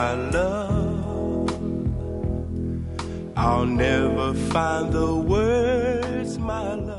my love. I'll never find the words, my love,